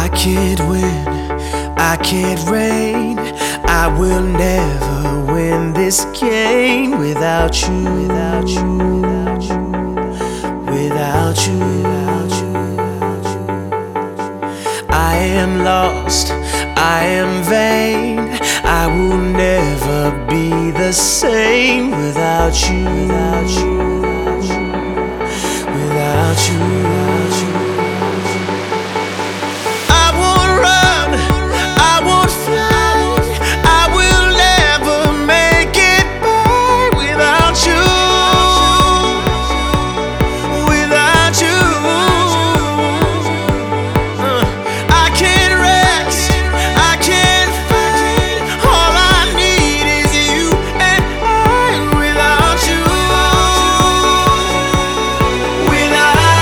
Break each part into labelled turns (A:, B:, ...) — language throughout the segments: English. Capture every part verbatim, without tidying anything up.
A: can't win, I can't reign. I will never win this game without you, without you, without you, without you, without you. I am lost, I am vain. I will never be the same without you, without you, without you, without you. I won't run, I won't fly. I will never make it by without you, without you. Uh, I can't rest, I can't fight. All I need is you and I without you, without you.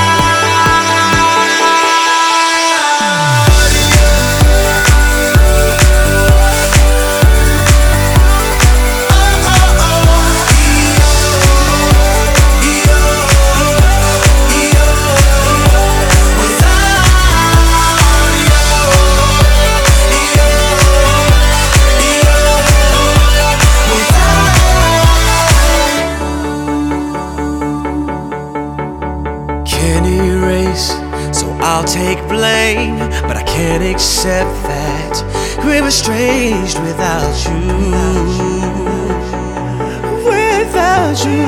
A: Can't erase, so I'll take blame, but I can't accept that we're estranged without you, without you.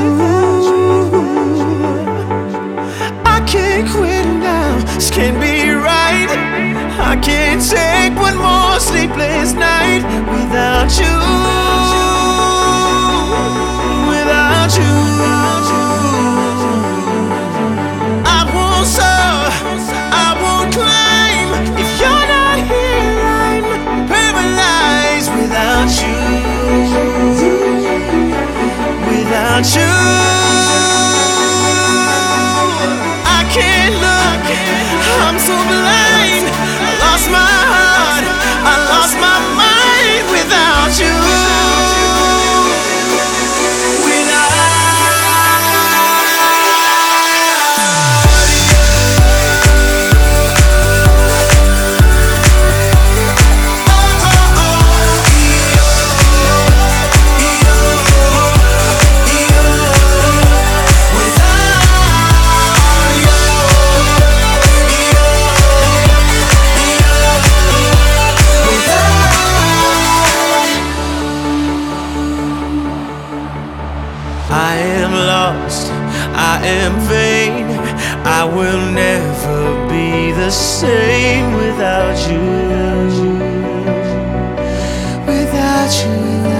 A: I can't quit now, this can't be right. I can't take one more sleepless night without you, without you. Without you, I can't look, I'm so blind. I lost my heart, I lost my mind without you, I am lost, I am vain. I will never be the same without you, without you.